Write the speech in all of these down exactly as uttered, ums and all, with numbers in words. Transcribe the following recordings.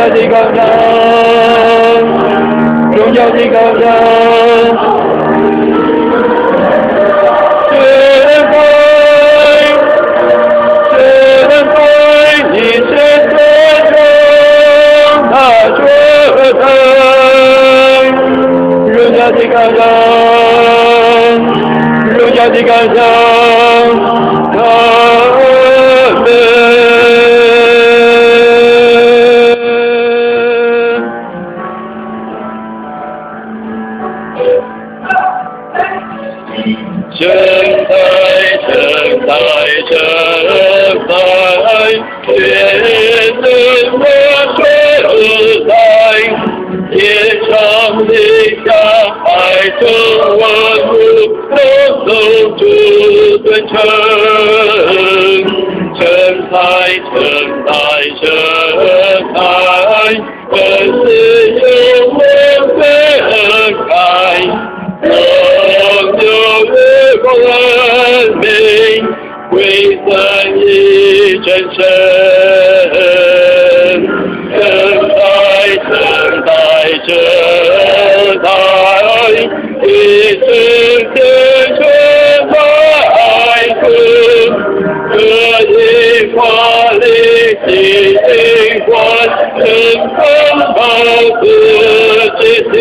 耀的羔羊，荣耀的羔羊，神爱，神爱，你是所生他所生，荣耀的羔羊，荣耀的羔羊，阿门。神在，神在，神在，全能的神在，天上地下，海中万物都都主尊称。神在，神在，神在，本是有我们爱。荣耀日光人民，归三一真神。神在，神在，神在，一生天全在世，可以华丽的灵魂，神风暴子之心。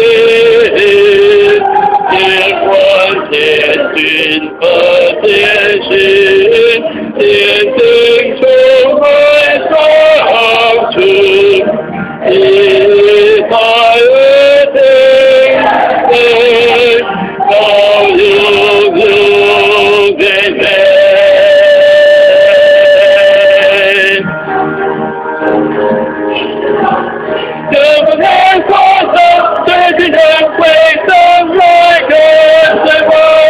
天官天君和天神，天地充满上主，一在而定的，保佑永远远。这不天所生，最近人会生来跟随我，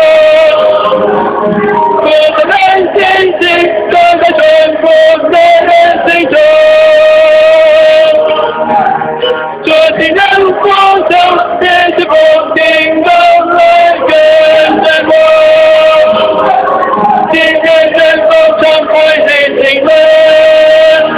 我们信心站在全国的人心中，这些人光想变是不停的来跟随我，今天人都敞开心灵门会。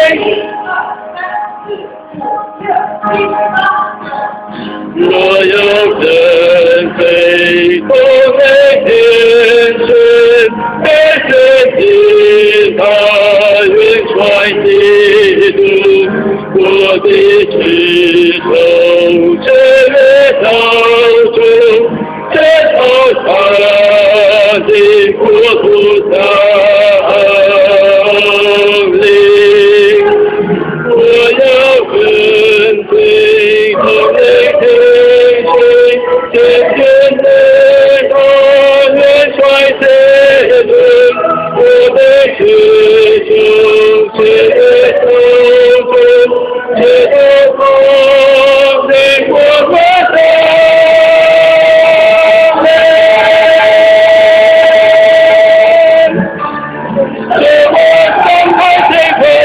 若有人非不能天神，但是其他人传基督，我的指头这个道中，这头他的国土上领，我要问罪后来的。天天的大元帅这人，我的师兄是手中，这个光在我们上面，这我张开这份